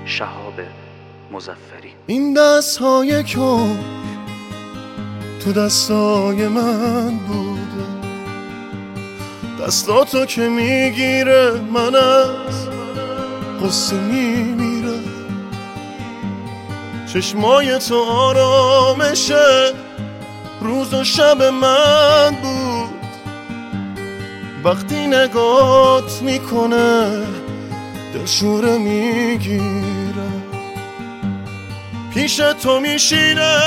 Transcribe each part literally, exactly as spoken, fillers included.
شهاب مظفری. این دست های کن تو دستای من بوده، دستاتو که میگیره من از قصه میمیره، چشمای تو آرامشه روز و شب من بود، وقتی نگات میکنه دلشوره میگیره، پیش تو میشینه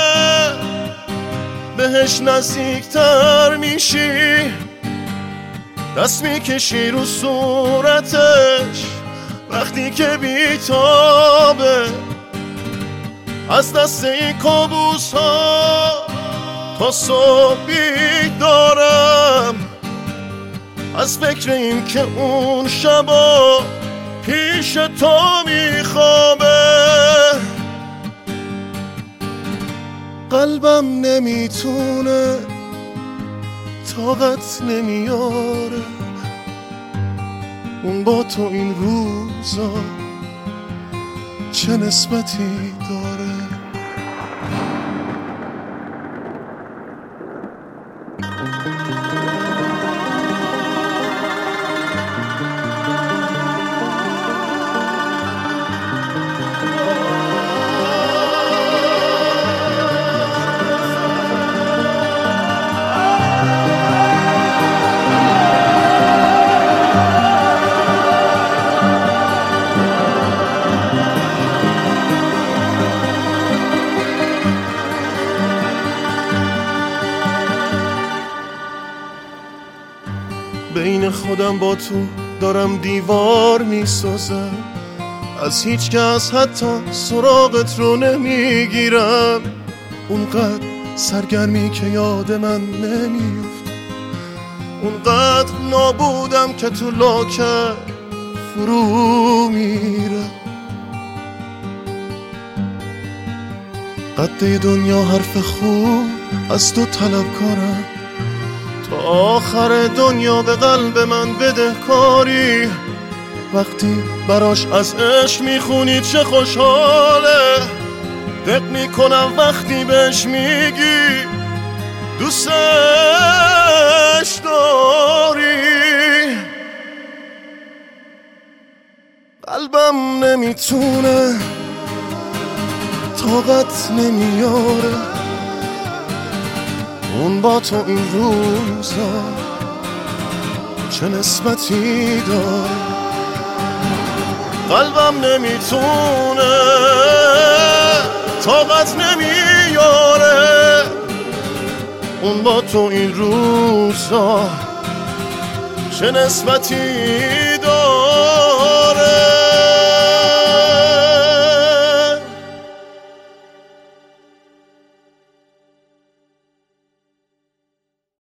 بهش نزدیکتر میشی، دست میکشی رو صورتش وقتی که بیتابه، از دست این کابوس ها تا صبح بیدارم، از فکر این که اون شبا پیش تو میخوابه، قلبم نمیتونه طاقت نمیاره اون با تو این روزا چه نسبتی داره. بین خودم با تو دارم دیوار میسازم، از هیچ کس حتی سراغت رو نمیگیرم، اونقدر سرگرمی که یاد من نمیفت، اونقدر نابودم که تو لاکر فرو میره، قد دنیا حرف خوب از تو طلبکارم، تا آخر دنیا به قلب من بدهکاری، وقتی براش از عشق میخونی چه خوشحاله، دق میکنم وقتی بهش میگی دوستش داری، قلبم نمیتونه طاقت نمیاره اون با تو این روزا چه نسبتی داره، قلبم نمیتونه طاقت نمیاره اون با تو این روزا چه نسبتی داره.